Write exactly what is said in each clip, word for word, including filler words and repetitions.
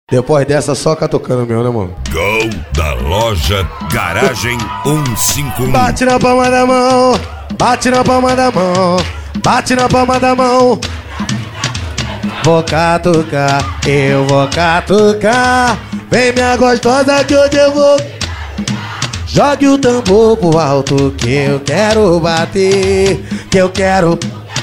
Depois dessa, só catucando meu, né, mano? Gol da loja Garagem cento e cinquenta e um. Bate na palma da mão, bate na palma da mão, bate na palma da mão. Vou catucar, eu vou catucar. Vem minha gostosa que hoje eu vou. Jogue o tambor pro alto que eu quero bater, que eu quero.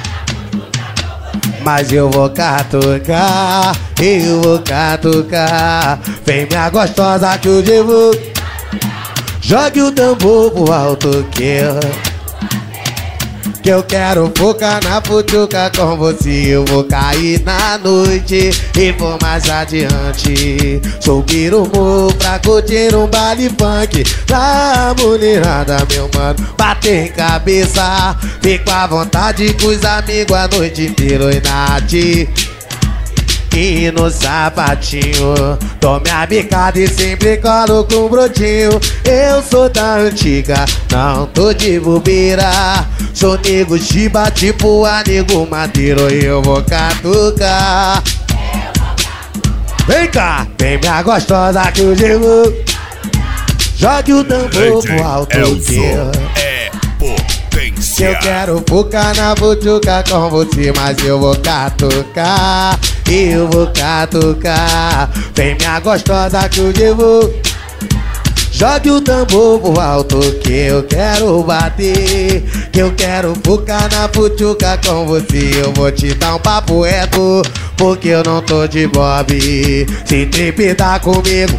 Mas eu vou catucar, eu vou catucar. Vem minha gostosa que hoje eu vou. Jogue o tambor pro alto que eu Que eu quero focar na futuca com você. Eu vou cair na noite e vou mais adiante. Subir o morro pra curtir um baile funk. Na mulherada, meu mano, bater em cabeça. Fico à vontade com os amigos a noite inteira e nati. E no sapatinho dou minha bicada e sempre colo com um brotinho. Eu sou da antiga, não tô de bobeira. Sou nego chiba tipo a nego madeiro. E eu vou catucar. Vem cá, vem minha gostosa que eu digo. Jogue o tambor pro alto que eu é potência. Eu quero focar na butuca com você, mas eu vou catucar. Eu vou catucar. Vem minha gostosa que eu devo. Jogue o tambor pro alto que eu quero bater, que eu quero focar na futuca com você. Eu vou te dar um papo reto, porque eu não tô de bob. Se trepidar comigo,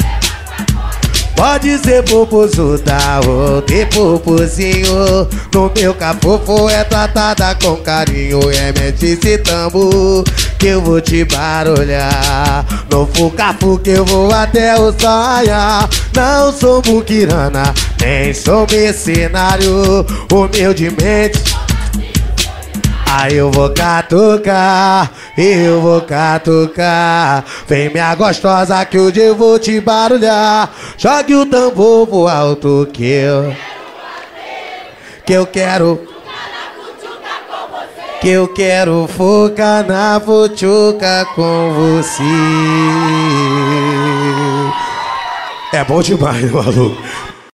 pode ser popozuda ou ter popozinho. No meu cafofo é tratada com carinho. É mete esse tambor que eu vou te barulhar. No fucafu que eu vou até o saia. Não sou muquirana, nem sou mercenário. Humildemente aí eu vou catucar, eu vou catucar. Vem minha gostosa que hoje eu vou te barulhar. Jogue o tambor pro alto que eu Que eu quero Que eu quero focar na futuca com você. É bom demais, maluco.